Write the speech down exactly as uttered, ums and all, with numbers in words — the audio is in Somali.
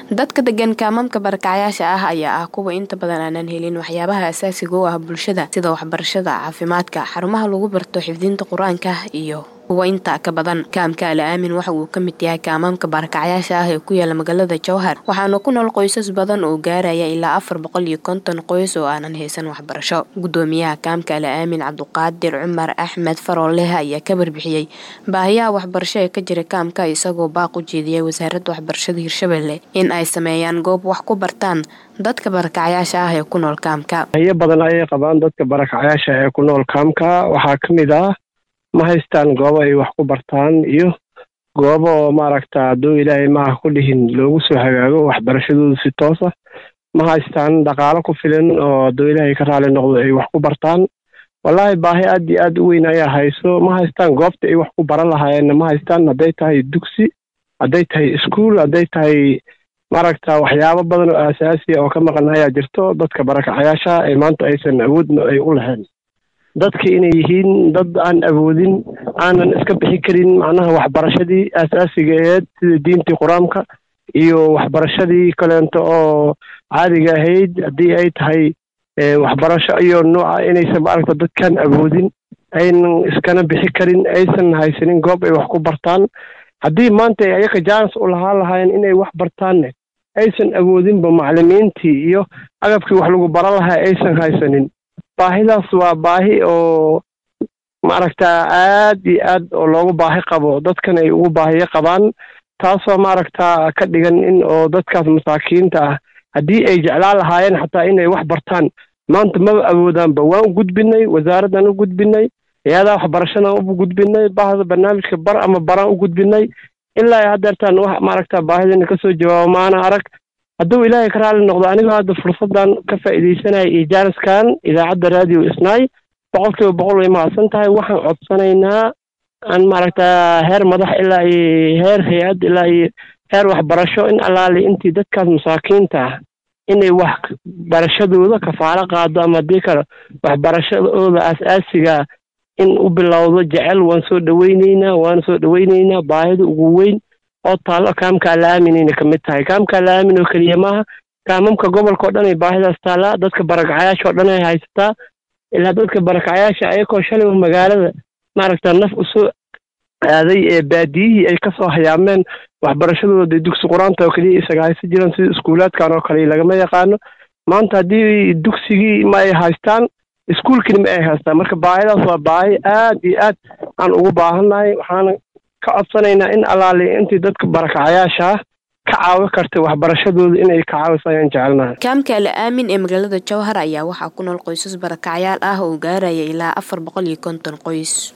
dadka degan kaamamka barakacayaasha ah ayaa ah kuwa inta badan aanan helin waxyaabaha asaasiga u ah bulshada sida waxbarashada, caafimaadka, xarumaha lagu barto xifdinta quraanka iyo kuwa inta ka badan. Kaamka Al Aamin waxa uu ka mid yahay kaamamka barakacayaasha ah ee ku yaala magaalada Jowhar, waxaana ku nool qoysas badan oo gaaraya ilaa afar boqol iyo konton qoys oo aanan haysan waxbarasho. Gudoomiyaha kaamka Al Aamin Cabduqaadir Cumar Axmed Faroole ayaa ka warbixiyay baahiyaha waxbarasho ee ka jira kaamka, isagoo baaq u jeediyay wasaaradda waxbarashada Hirshabelle in ay sameeyaan goob wax ku bartaan dadka barakacayaasha ah ee ku nool kaamka. Hay badan ay qabaan dadka barakacayaasha ee ku nool kaamka waxaa kamid ah ma haystaan goobo ay wax ku bartaan iyo goobo maaragta doo Ilaahay ma ku dhihin loogu soo hagaago waxbarashadooda si toos ah. Ma haystaan dhaqaale ku filan oo doo Ilaahay ka raali noqdo ay wax ku bartaan. Wallahi baahi aad iyo aad u weyn ayaa hayso. Ma haystaan goobta ay wax ku baran lahaayeen, ma haystaan haday tahay dugsi, haday tahay iskuul, haday tahay maaragta waxyaabo badan oo asaasi ah oo ka maqan ayaa jirto dadka barakacayaasha ay maanta aysan awoodna ay u lahayn. dadka inay yihiin dad aan awoodin, aanan iska bixi karin macnaha waxbarashadii asaasiga ahayd sida diinta Quraanka iyo waxbarashadii kaleento oo caadiga ahayd hadii ay tahay waxbarasho iyo nooca inaysan maaragta dadkan awoodin aynan iskana bixi karin, aysan haysanin goob ay wax ku bartaan. Hadii maanta ay ayaga chance u lahaan lahaayeen inay wax bartaan aysan awoodin ba macallimiintii iyo agabkii wax lagu baran lahaa aysan haysanin. baahidaas waa baahi oo maaragta aad iyo aad oo loogu baahi qabo dadkan ay ugu baahiye qabaan, taasoo maaragta ka dhigan in oo dadkaas masaakiinta ah hadii ay jeclaan lahaayeen xataa inay wax bartaan maanta ma awoodaan ba. waan u gudbinay wasaaraddan u gudbinay hay'adaha waxbarashada u gudbinay baahida barnaamijka bar ama baraan u gudbinay ilaa haddeertaan wax maaragta baahidina ka soo jawaabo maana arag. hadduu Ilaahay ka raali noqdo aniga hadda fursadan ka faa'iideysanay ijaariskan idaacadda raadiyo Isnaay boqolkiiba boqol way mahadsan tahay. waxaan codsanaynaa aan maaragta heer madax ilaa iyo heer hay'ad ilaa iyo heer waxbarasho in alaali intii dadkaas masaakiinta ah inay wax barashadooda kafaalo qaado ama dikar waxbarashadooda asaasiga in u bilowdo jecel waan soo dhaweyneynaa waan soo dhaweyneynaa baahida ugu weyn oo taalo kaamka Al Aamin ka mid tahay. kaamka Al Aamin oo kaliya maaha kaamamka gobolka oo dhan ay baahidaas taala, dadka barakacayaasha oo dhan ay haysataa ilaa dadka barakacayaasha ayagoo shalay magaalada maaragta naf u soo aaday ee baadiyihii ay ka soo hayaameen waxbarashadooda dugsi Quraanta oo kaliya isaga haysan jiraan sida iskuulaadkan oo kale lagama yaqaano. maanta hadii dugsigii ma ay haystaan iskuulkii ma ay haystaan, marka baahidaas waa baahi aad iyo aad aan ugu baahanahay. waxaan ka codsanaynaa in alaali intii dadka barakacayaasha ka caawi kartay waxbarashadooda inay ka caawisayaan jecelnahay. kaamka Al Aamin ee magaalada Jowhar ayaa waxaa ku nool qoysas barakacayaal ah oo gaaraya ilaa afar boqol iyo konton qoys.